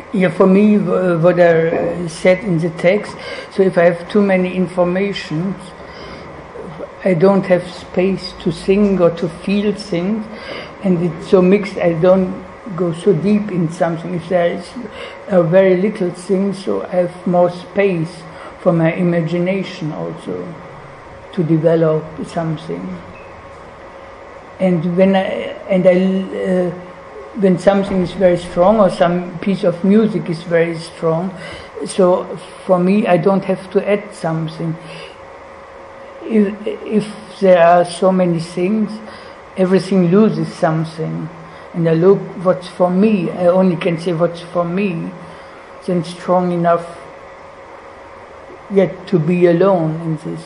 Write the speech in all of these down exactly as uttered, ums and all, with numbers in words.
Yeah, for me, uh, what I said in the text, so if I have too many information, I don't have space to sing or to feel things, and it's so mixed, I don't go so deep in something. If there is a very little thing, so I have more space for my imagination also to develop something. And when I, and I, uh, when something is very strong or some piece of music is very strong, so for me I don't have to add something. If, if there are so many things, everything loses something. And I look what's for me, I only can say what's for me, then strong enough yet to be alone in this.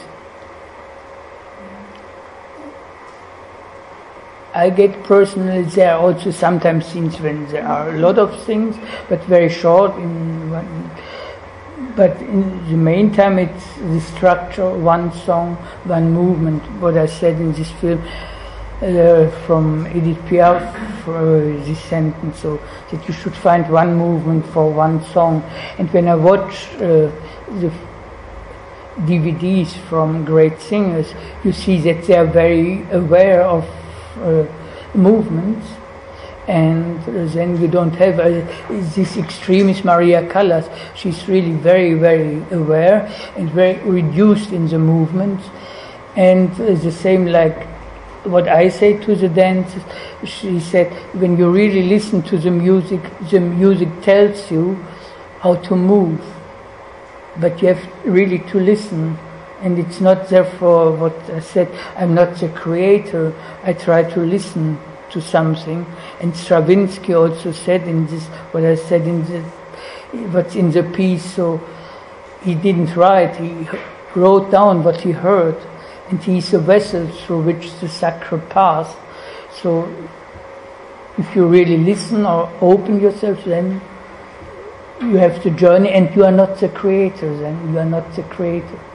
I get personally, there are also sometimes scenes when there are a lot of things, but very short. In one, but in the main time it's the structure, one song, one movement, what I said in this film uh, from Edith Piaf, for this sentence, so that you should find one movement for one song. And when I watch uh, the D V Ds from great singers, you see that they are very aware of Uh, movements, and uh, then you don't have uh, this extremist Maria Callas. She's really very, very aware and very reduced in the movements, and uh, the same like what I say to the dancers. She said, when you really listen to the music, the music tells you how to move, but you have really to listen. And it's not therefore what I said, I'm not the creator, I try to listen to something. And Stravinsky also said in this, what I said in the, what's in the piece, so he didn't write, he wrote down what he heard, and he's a vessel through which the sacred pass. So if you really listen or open yourself, then you have the journey, and you are not the creator then, you are not the creator.